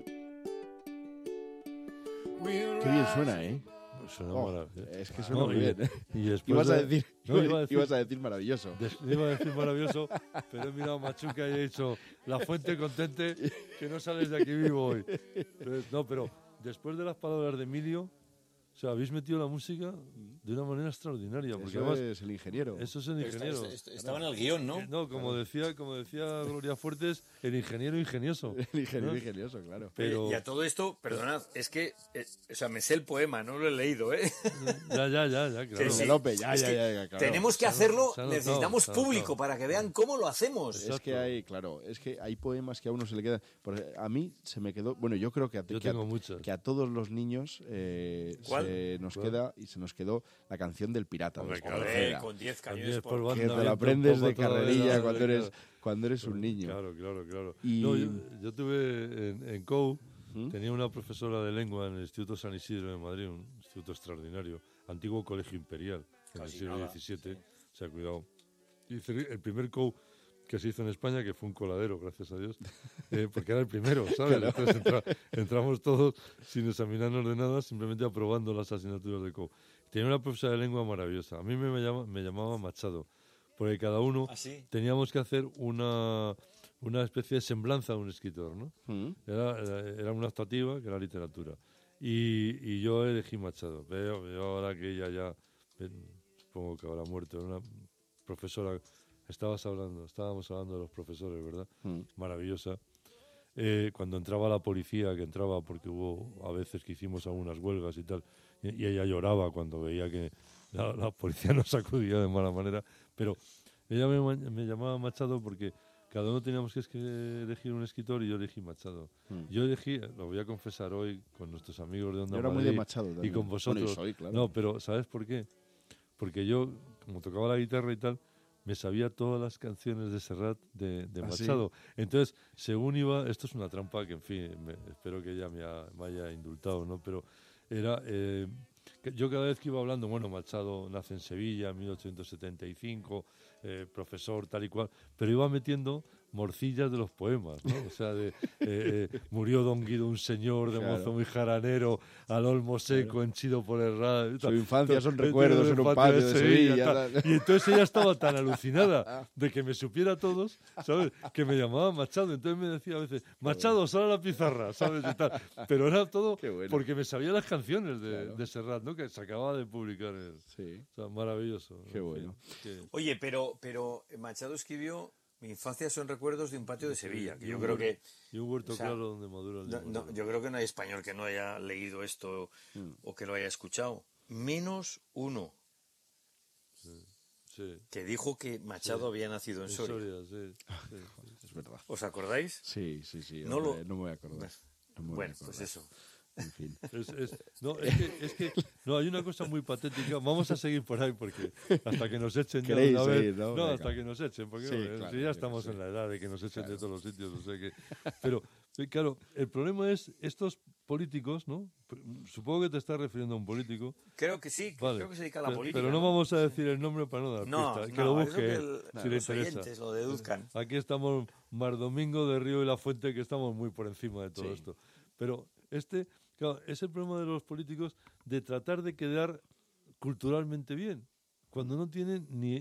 Qué bien suena, ¿eh? Suena maravilloso. Es que suena muy bien. Y ibas a decir maravilloso. Iba a decir maravilloso, pero he mirado a Machuca y he dicho: la fuente contente, que no sales de aquí vivo hoy. Entonces, no, pero después de las palabras de Emilio, o sea, habéis metido la música de una manera extraordinaria. Porque eso además, es el ingeniero. Eso es el ingeniero. Estaba en el guión, ¿no? No, como decía Gloria Fuertes, el ingeniero ingenioso. El ingeniero ingenioso, claro. Pero... Y a todo esto, perdonad, es que, o sea, me sé el poema, no lo he leído, ¿eh? Ya, claro. Claro. Tenemos que hacerlo, necesitamos público para que vean cómo lo hacemos. Es que hay poemas que a uno se le quedan. A mí se me quedó, bueno, yo creo que a todos los niños se nos quedó la canción del pirata. Hombre, con 10 cañones por que te la aprendes de carrerilla cuando eres un niño. Claro. Y... No, yo tuve en COU, tenía una profesora de lengua en el Instituto San Isidro de Madrid, un instituto extraordinario, antiguo colegio imperial, en el siglo XVII, se ha cuidado. Hice el primer COU que se hizo en España, que fue un coladero, gracias a Dios, porque era el primero, ¿sabes? Claro. Entonces entramos todos sin examinarnos de nada, simplemente aprobando las asignaturas de COU. Tenía una profesora de lengua maravillosa. A mí me llamaba Machado, porque cada uno teníamos que hacer una especie de semblanza a un escritor, ¿no? Era una optativa, que era literatura. Y yo elegí Machado. Veo ahora que ella ya, supongo que habrá muerto, era una profesora. Estábamos hablando de los profesores, ¿verdad? Maravillosa. Cuando entraba la policía, que entraba porque hubo a veces que hicimos algunas huelgas y tal, y ella lloraba cuando veía que la policía nos sacudía de mala manera, pero ella me llamaba Machado porque cada uno teníamos que elegir un escritor y yo elegí Machado. Yo elegí, lo voy a confesar hoy con nuestros amigos de Onda Madrid, muy de Machado y con vosotros. Bueno, y soy, claro. No, pero ¿sabes por qué? Porque yo, como tocaba la guitarra y tal, me sabía todas las canciones de Serrat de Machado. ¿Sí? Entonces, según iba, esto es una trampa que, en fin, espero que ella me haya indultado, ¿no? Pero era, yo cada vez que iba hablando, bueno, Machado nace en Sevilla en 1875, profesor, tal y cual, pero iba metiendo morcillas de los poemas, ¿no? O sea, murió Don Guido, un señor de mozo muy jaranero, al olmo seco, henchido por el radio. Su infancia son recuerdos en un patio de Sevilla. Y entonces ella estaba tan alucinada de que me supiera todos, ¿sabes? Que me llamaba Machado. Entonces me decía a veces, Machado, sal a la pizarra, ¿sabes? Y tal. Pero era todo porque me sabía las canciones de Serrat, ¿no? Que se acababa de publicar. O sea, maravilloso. Qué bueno. Oye, pero Machado escribió... Mi infancia son recuerdos de un patio de Sevilla, que yo creo que... Y un huerto claro donde madura el no, yo creo que no hay español que no haya leído esto o que lo haya escuchado. Menos uno. Que dijo que Machado había nacido en Soria. Es verdad. ¿Os acordáis? Sí. No me voy a acordar. Bueno, pues eso. En fin. No, hay una cosa muy patética. Vamos a seguir por ahí porque hasta que nos echen ya una vez. No, hasta que nos echen, porque si ya estamos en la edad de que nos echen de todos los sitios. O sea que, pero, claro, el problema es estos políticos, ¿no? Supongo que te estás refiriendo a un político. Creo que sí, vale. Creo que se dedica a la política. Pero no vamos a decir el nombre para no dar pista. Que lo busque si le interesa. Lo deduzcan. Aquí estamos Mar Domingo de Río y La Fuente, que estamos muy por encima de todo esto. Pero claro, es el problema de los políticos de tratar de quedar culturalmente bien, cuando no tienen ni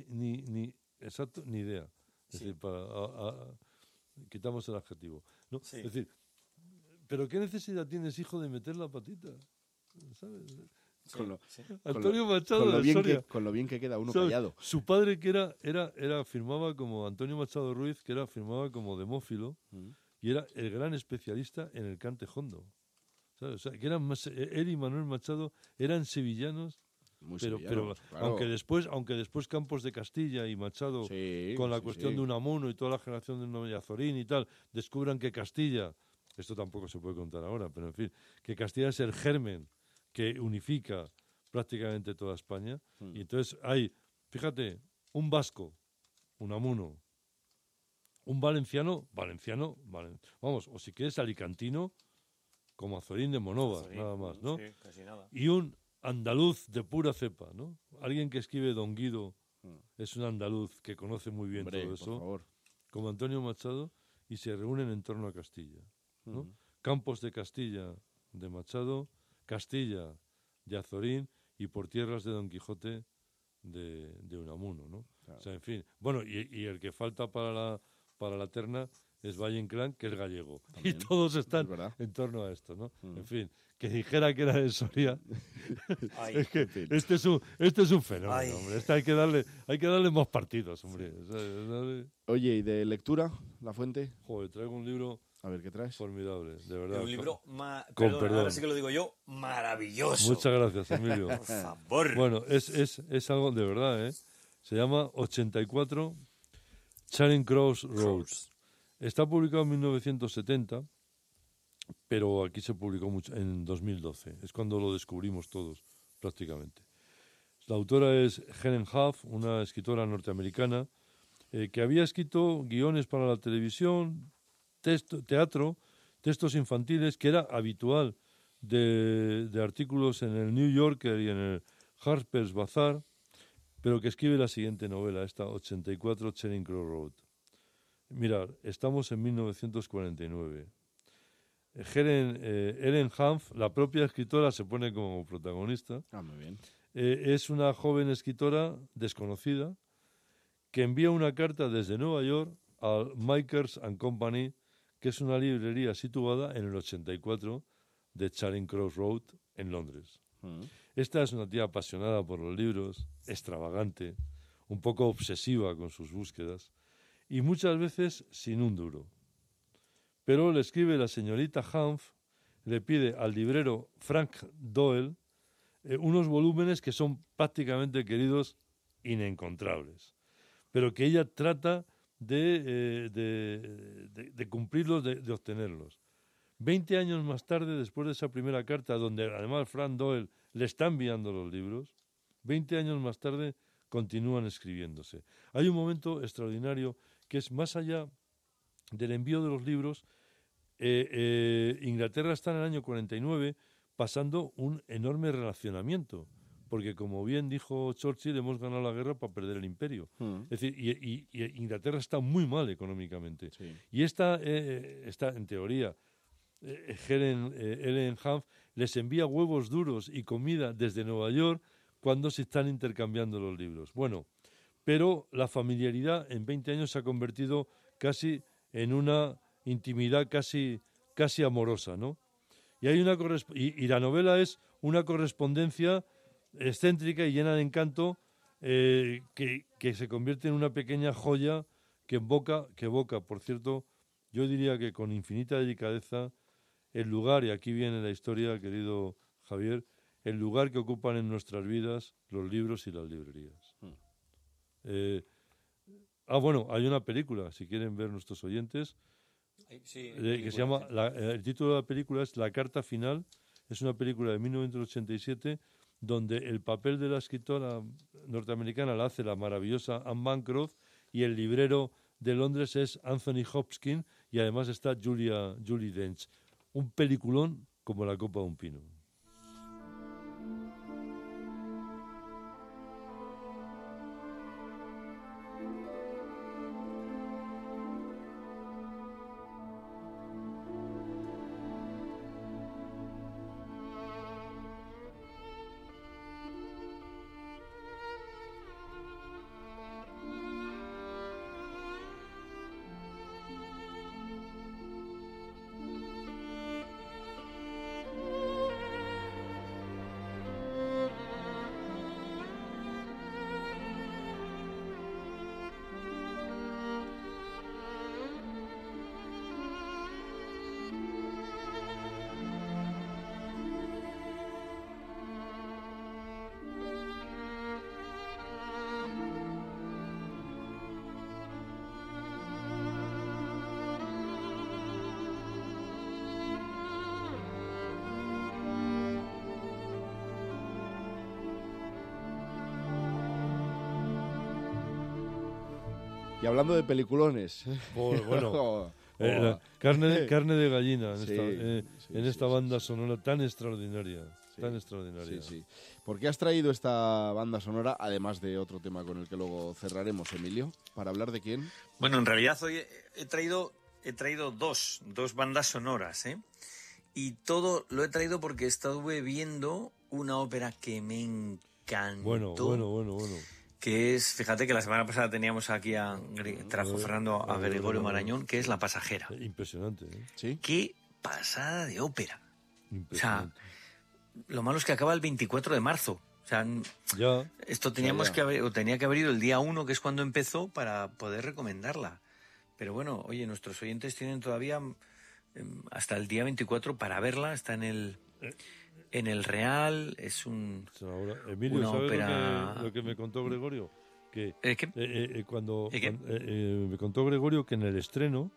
idea. Es decir, quitamos el adjetivo, ¿no? Es decir, ¿pero qué necesidad tienes, hijo, de meter la patita? ¿Sabes? Antonio Machado de Soria. Con lo bien que queda uno callado. Su padre, que firmaba como Antonio Machado Ruiz, que firmaba como demófilo, y era el gran especialista en el cante jondo. ¿Sabes? O sea, que él y Manuel Machado eran sevillanos, pero claro. aunque después Campos de Castilla y Machado, con la cuestión de Unamuno y toda la generación de Noyazorín y tal, descubran que Castilla, esto tampoco se puede contar ahora, pero en fin, que Castilla es el germen que unifica prácticamente toda España, y entonces hay, fíjate, un vasco, Unamuno, un valenciano, vamos, o si quieres alicantino, como Azorín de Monóvar, nada más, ¿no? Sí, casi nada. Y un andaluz de pura cepa, ¿no? Alguien que escribe Don Guido es un andaluz que conoce muy bien todo eso, por favor. Como Antonio Machado, y se reúnen en torno a Castilla, ¿no? Campos de Castilla de Machado, Castilla de Azorín y por tierras de Don Quijote de Unamuno, ¿no? Claro. O sea, en fin. Bueno, y el que falta para la terna es Valle Inclán, que es gallego. También. Y todos están en torno a esto, ¿no? En fin, que dijera que era de Soria. Es que este es un fenómeno, hombre. Hay que darle más partidos, hombre. Oye, ¿y de lectura, La Fuente? Joder, traigo un libro... A ver, ¿qué traes? Formidable, de verdad. Un libro, perdón, ahora sí que lo digo yo, maravilloso. Muchas gracias, Emilio. Por favor. Bueno, es algo de verdad, ¿eh? Se llama 84 Charing Cross Roads. Está publicado en 1970, pero aquí se publicó mucho en 2012. Es cuando lo descubrimos todos, prácticamente. La autora es Helen Huff, una escritora norteamericana, que había escrito guiones para la televisión, teatro, textos infantiles, que era habitual de artículos en el New Yorker y en el Harper's Bazaar, pero que escribe la siguiente novela, esta 84 Charing Cross Road. Mirad, estamos en 1949. Helen Humph, la propia escritora, se pone como protagonista. Muy bien. Es una joven escritora desconocida que envía una carta desde Nueva York al Makers and Company, que es una librería situada en el 84 de Charing Cross Road, en Londres. Esta es una tía apasionada por los libros, extravagante, un poco obsesiva con sus búsquedas y muchas veces sin un duro. Pero le escribe la señorita Humph, le pide al librero Frank Doyle unos volúmenes que son prácticamente, queridos, inencontrables, pero que ella trata de cumplirlos, de obtenerlos. 20 años más tarde, después de esa primera carta, donde además Frank Doyle le está enviando los libros, 20 años más tarde continúan escribiéndose. Hay un momento extraordinario que es más allá del envío de los libros. Inglaterra está en el año 49 pasando un enorme relacionamiento, porque como bien dijo Churchill, hemos ganado la guerra para perder el imperio. Es decir, y Inglaterra está muy mal económicamente. Sí. Y esta, en teoría, Helen Humph les envía huevos duros y comida desde Nueva York cuando se están intercambiando los libros. Bueno, pero la familiaridad en 20 años se ha convertido casi en una intimidad casi amorosa, ¿no? Y hay y la novela es una correspondencia excéntrica y llena de encanto que se convierte en una pequeña joya que evoca, por cierto, yo diría que con infinita delicadeza, el lugar, y aquí viene la historia, querido Javier, el lugar que ocupan en nuestras vidas los libros y las librerías. Bueno, hay una película, si quieren ver nuestros oyentes, sí, que se llama, el título de la película es La carta final. Es una película de 1987 donde el papel de la escritora norteamericana la hace la maravillosa Anne Bancroft y el librero de Londres es Anthony Hopkins y además está Judi Dench. Un peliculón como la copa de un pino. Y hablando de peliculones. Bueno, carne de gallina en esta banda sonora tan extraordinaria. Sí. ¿Por qué has traído esta banda sonora, además de otro tema con el que luego cerraremos, Emilio? ¿Para hablar de quién? Bueno, en realidad hoy he traído dos bandas sonoras, y todo lo he traído porque estuve viendo una ópera que me encantó. Bueno. Que es, fíjate que la semana pasada teníamos aquí trajo Fernando a Gregorio Marañón, que es La pasajera. Impresionante, ¿eh? ¿Sí? Qué pasada de ópera. O sea, Impresionante. lo malo es que acaba el 24 de marzo. O sea, ya. Esto tenía que haber ido el día 1, que es cuando empezó, para poder recomendarla. Pero bueno, oye, nuestros oyentes tienen todavía hasta el día 24 para verla. Está en el Real, es Emilio, una ¿sabes ópera... lo que me contó Gregorio? Que ¿Qué? me contó Gregorio que en el estreno,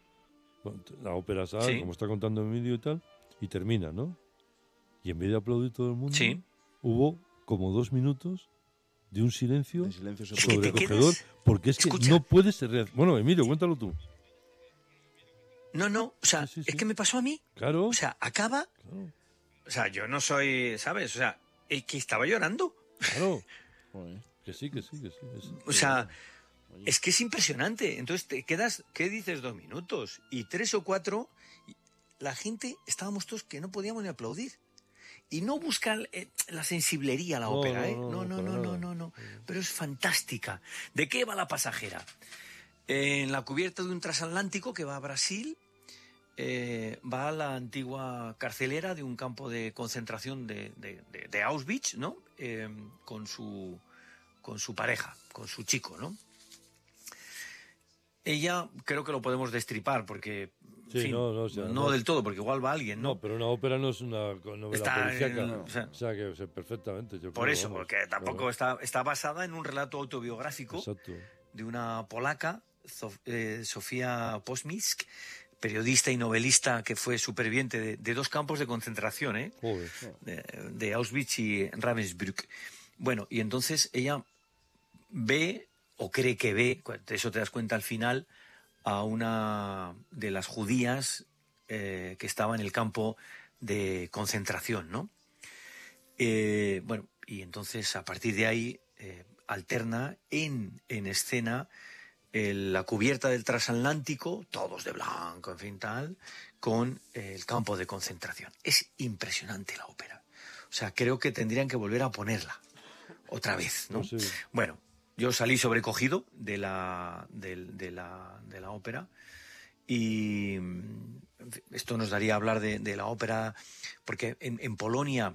la ópera sale, como está contando Emilio y tal, y termina, ¿no? Y en vez de aplaudir todo el mundo, hubo como 2 minutos de un silencio sobrecogedor, porque es que no puedes ser... Bueno, Emilio, cuéntalo tú. No, o sea, sí. es que me pasó a mí. Claro. O sea, acaba... Claro. O sea, yo no soy, ¿sabes? O sea, es que estaba llorando. Claro. Que sí. O sea, Es que es impresionante. Entonces te quedas, ¿qué dices? 2 minutos. Y 3 o 4, la gente, estábamos todos que no podíamos ni aplaudir. Y no buscan la sensiblería a la ópera, ¿eh? No. Pero es fantástica. ¿De qué va La pasajera? En la cubierta de un transatlántico que va a Brasil, va a la antigua carcelera de un campo de concentración de Auschwitz, ¿no? Con su pareja, con su chico, ¿no? Ella, creo que lo podemos destripar, porque... Sí, no del todo, porque igual va alguien, ¿no? No, pero una ópera no es una novela policíaca. O sea, que sé perfectamente. Por creo, eso, vamos, porque tampoco está basada en un relato autobiográfico. Exacto. De una polaca, Sofía Posmisk, periodista y novelista que fue superviviente de 2 campos de concentración, ¿eh? Joder. De Auschwitz y Ravensbrück. Bueno, y entonces ella ve, o cree que ve, de eso te das cuenta al final, a una de las judías que estaba en el campo de concentración, ¿no? Bueno, y entonces a partir de ahí alterna en escena la cubierta del transatlántico, todos de blanco, en fin, tal, con el campo de concentración. Es impresionante la ópera. O sea, creo que tendrían que volver a ponerla otra vez, ¿no? Sí. Bueno, yo salí sobrecogido de la ópera y esto nos daría a hablar de la ópera, porque en Polonia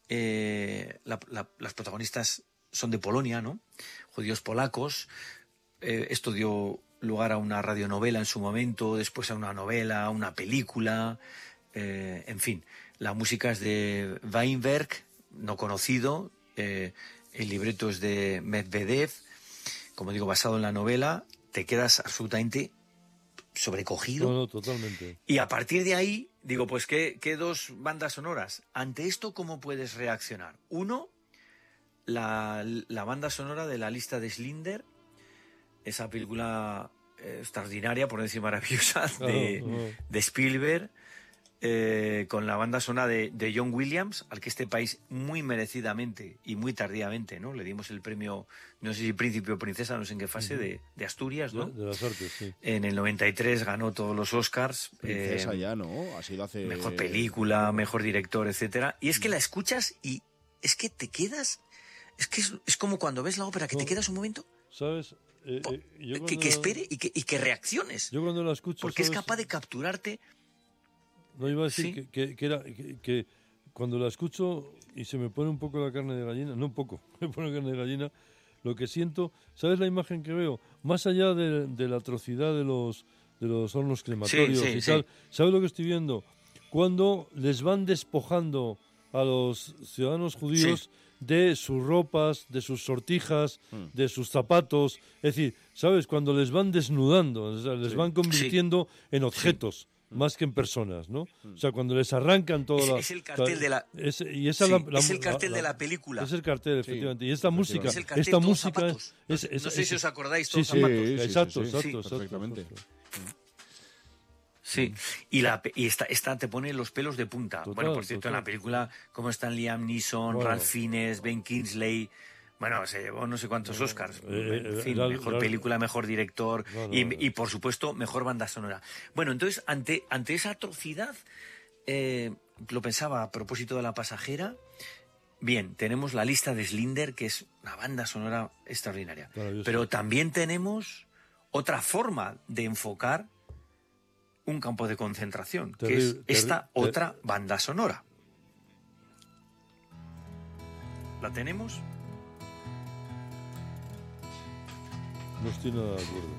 las protagonistas son de Polonia, ¿no? Judíos polacos. Esto dio lugar a una radionovela en su momento, después a una novela, a una película, en fin. La música es de Weinberg, no conocido, el libreto es de Medvedev, como digo, basado en la novela, te quedas absolutamente sobrecogido. No, totalmente. Y a partir de ahí, digo, pues ¿qué 2 bandas sonoras? Ante esto, ¿cómo puedes reaccionar? Uno, la banda sonora de La lista de Schindler, esa película extraordinaria, por no decir maravillosa, de Spielberg, con la banda sonora de John Williams, al que este país muy merecidamente y muy tardíamente, ¿no? Le dimos el premio, no sé si príncipe o princesa, no sé en qué fase, de Asturias, ¿no? De las artes, sí. En el 93 ganó todos los Oscars. Princesa ya, ¿no? Ha sido hace... Mejor película, mejor director, etcétera. Y es que la escuchas y es que te quedas... Es que es como cuando ves la ópera, que te quedas un momento... ¿Sabes? Que espere y que reacciones. Yo cuando la escucho... Porque ¿sabes? es capaz de capturarte... No iba a decir ¿Sí? que cuando la escucho y se me pone un poco la carne de gallina, no un poco, me pone la carne de gallina, lo que siento, ¿sabes la imagen que veo? Más allá de la atrocidad de los hornos crematorios y tal, ¿sabes lo que estoy viendo? Cuando les van despojando a los ciudadanos judíos de sus ropas, de sus sortijas, de sus zapatos, es decir, ¿sabes? Cuando les van desnudando, o sea, les van convirtiendo en objetos. Más que en personas, ¿no? O sea, cuando les arrancan todo... Es el cartel de la... es el cartel de la película. Es el cartel, efectivamente. Y esta música... Es el cartel, esta todos música zapatos. No sé si os acordáis, todos sí, zapatos. Exacto. Perfectamente. Sí, y esta te pone los pelos de punta. Bueno, por cierto, en la película, como están Liam Neeson, Ralph Fiennes, Ben Kingsley... Bueno, se llevó no sé cuántos Oscars. En fin, mejor película, mejor director y, por supuesto, mejor banda sonora. Bueno, entonces, ante esa atrocidad, lo pensaba a propósito de La pasajera. Bien, tenemos La lista de Schindler, que es una banda sonora extraordinaria. Pero también tenemos otra forma de enfocar un campo de concentración, que es esta otra banda sonora. ¿La tenemos? No estoy nada de acuerdo.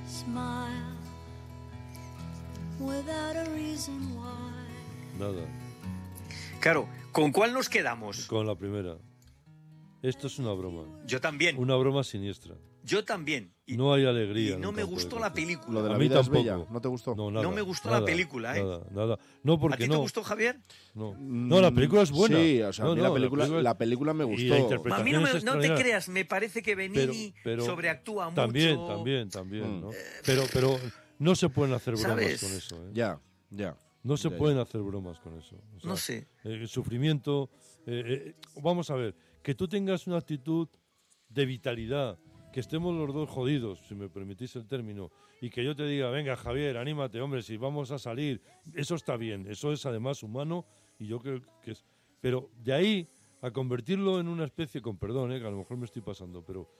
Nada. Claro, ¿con cuál nos quedamos? Con la primera. Esto es una broma. Yo también. Una broma siniestra. Yo también. No hay alegría. Y no me gustó la película. Lo de la a mí vida tampoco. es bella. ¿No te gustó? No, nada, no me gustó nada, la película, ¿eh? Nada. No, porque ¿A ti te gustó, Javier? No, la película es buena. Sí, o sea, a mí la película me gustó. A mí no te creas, me parece que Benigni sobreactúa mucho. También, ¿no? Pero no se pueden hacer bromas con eso, ¿eh? Ya. No se pueden hacer bromas con eso. O sea, no sé. El sufrimiento... vamos a ver, que tú tengas una actitud de vitalidad, que estemos los dos jodidos, si me permitís el término, y que yo te diga, venga, Javier, anímate, hombre, si vamos a salir, eso está bien, eso es además humano, y yo creo que es... Pero de ahí a convertirlo en una especie, con perdón, que a lo mejor me estoy pasando, pero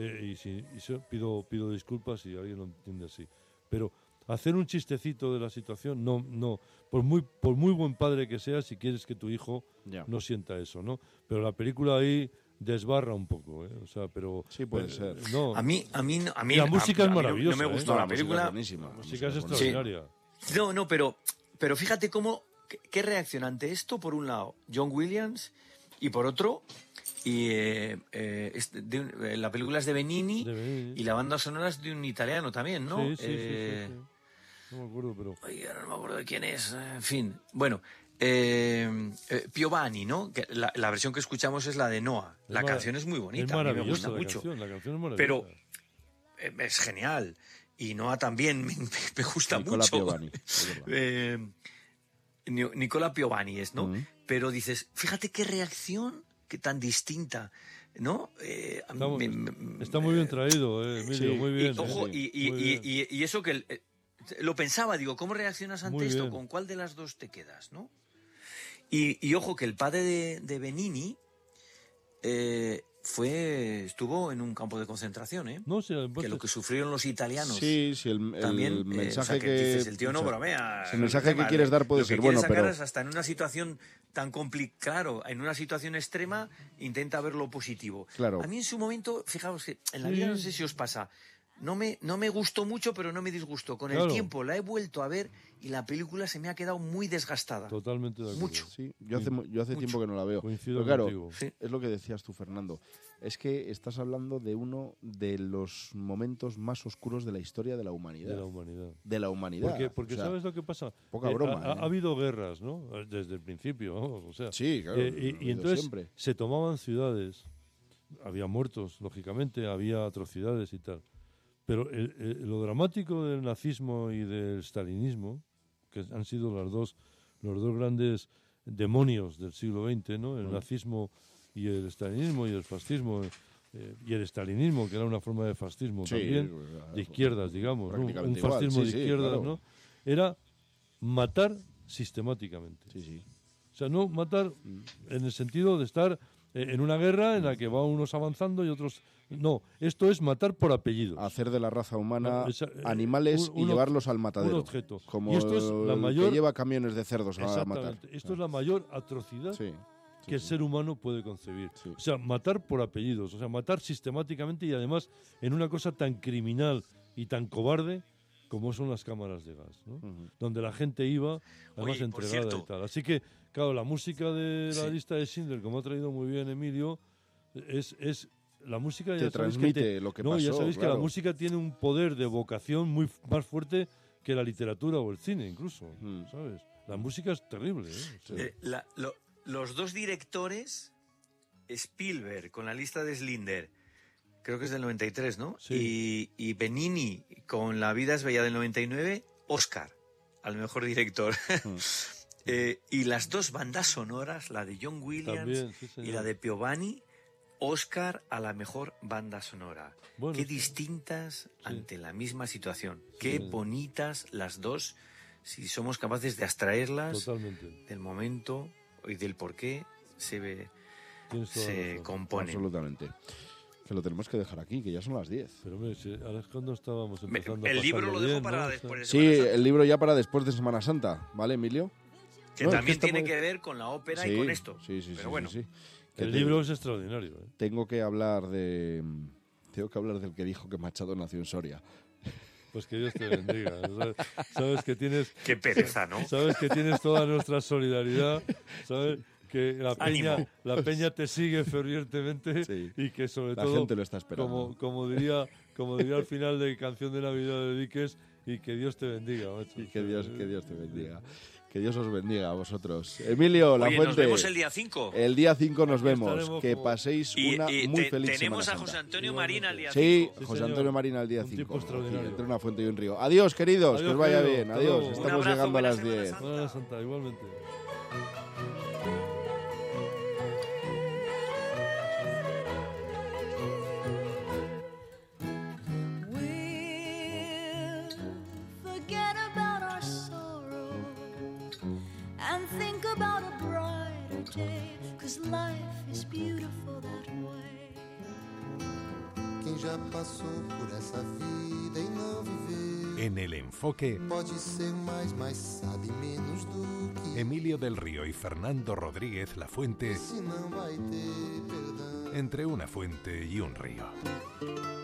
pido disculpas si alguien lo entiende así, pero hacer un chistecito de la situación, no, por muy buen padre que seas, si quieres que tu hijo no sienta eso, ¿no? Pero la película ahí desbarra un poco, o sea, pero sí puede ser. No. A mí la música es maravillosa. No me gustó la película. La música es extraordinaria. Sí. No, pero fíjate qué reacción ante esto, por un lado, John Williams, y por otro, la película es de Benigni, y la banda sonora es de un italiano también, ¿no? Sí. No me acuerdo, pero... Ay, ahora no me acuerdo de quién es, en fin. Bueno, Piovani, ¿no? Que la versión que escuchamos es la de Noah. La canción es muy bonita, es maravillosa, a mí me gusta mucho. La canción es maravillosa. Pero es genial. Y Noah también me gusta Nicola mucho. Piovani. Nicola Piovani es, ¿no? Pero dices, fíjate qué reacción, qué tan distinta, ¿no? Está muy bien traído, Emilio, muy bien. Y eso que... lo pensaba, digo, ¿cómo reaccionas ante esto? ¿Con cuál de las dos te quedas, no? Y ojo, que el padre de Benigni estuvo en un campo de concentración, ¿eh? No, sí, que lo que sufrieron los italianos. Sí, también, el mensaje dices, el tío no bromea. El mensaje que quieres dar puede ser bueno, pero... Es hasta en una situación tan complicada, claro, en una situación extrema, intenta ver lo positivo. Claro. A mí en su momento, fijaos que en la vida no sé si os pasa... No me gustó mucho, pero no me disgustó. Con el tiempo la he vuelto a ver y la película se me ha quedado muy desgastada. Totalmente de acuerdo. Mucho. Sí, yo hace tiempo que no la veo. Coincido pero contigo. Claro, es lo que decías tú, Fernando. Es que estás hablando de uno de los momentos más oscuros de la historia de la humanidad. De la humanidad. Porque ¿sabes lo que pasa? Poca broma. Ha habido guerras, ¿no? Desde el principio, ¿no? O sea, sí, claro. Y entonces siempre. Se tomaban ciudades. Había muertos, lógicamente, había atrocidades y tal. Pero lo dramático del nazismo y del stalinismo, que han sido los dos grandes demonios del siglo XX, ¿no? El nazismo y el stalinismo y el fascismo, y el stalinismo, que era una forma de fascismo también, de izquierdas, digamos, ¿no? Un fascismo de izquierdas, claro. ¿No? Era matar sistemáticamente. O sea, no matar en el sentido de estar en una guerra en la que van unos avanzando y otros... No, esto es matar por apellido. Hacer de la raza humana animales y llevarlos al matadero. Un objeto. Como y esto es la mayor... que lleva camiones de cerdos a matar. Esto es la mayor atrocidad que el ser humano puede concebir. O sea, matar por apellidos. O sea, matar sistemáticamente y además en una cosa tan criminal y tan cobarde como son las cámaras de gas, ¿no? Donde la gente iba, además entregada y tal. Así que, claro, la música de la lista de Schindler, como ha traído muy bien Emilio, es la música te transmite lo que pasó. Ya sabéis que la música tiene un poder de evocación más fuerte que la literatura o el cine, incluso, ¿sabes? La música es terrible, ¿eh? Los dos directores, Spielberg con la lista de Schindler, creo que es del 93, ¿no? Sí. Y Benigni con La vida es bella del 99, Oscar al mejor director. Y las dos bandas sonoras, la de John Williams también, y la de Piovani, Oscar a la mejor banda sonora. Bueno, qué distintas ante la misma situación. Qué bonitas las dos, si somos capaces de abstraerlas del momento y del por qué se componen. Absolutamente. Que lo tenemos que dejar aquí, que ya son las 10. Pero ahora es cuando estábamos empezando el a libro lo dejo bien, para ¿no? después de Semana Santa. El libro ya para después de Semana Santa, ¿vale, Emilio? Que también tiene que ver con la ópera y con esto. Pero bueno. El libro es extraordinario. Tengo que hablar del que dijo que Machado nació en Soria. Pues que Dios te bendiga. Sabes que tienes... Qué pereza, ¿no? Sabes que tienes toda nuestra solidaridad. Sabes que la peña te sigue fervientemente y que sobre todo... La gente lo está esperando. Como diría al final de Canción de Navidad de Dickens, y que Dios te bendiga, macho. Y que Dios te bendiga. Que Dios os bendiga a vosotros. Emilio, La Fuente. Nos vemos el día 5. El día 5 nos vemos. Que paséis una muy feliz tenemos Semana a José Antonio Marina el día 5. Sí, José Antonio Marina el día 5. Entre una fuente y un río. Adiós, queridos. Que os vaya bien. Adiós. Estamos llegando a las 10. Semana Santa, igualmente. 'cause life is beautiful that way. Quem já passou por essa vida e não viveu. En El Enfoque, Pode ser mais, mas sabe menos do que Emilio del Río y Fernando Rodríguez La Fuente, se não vai ter perdão. entre una fuente y un río.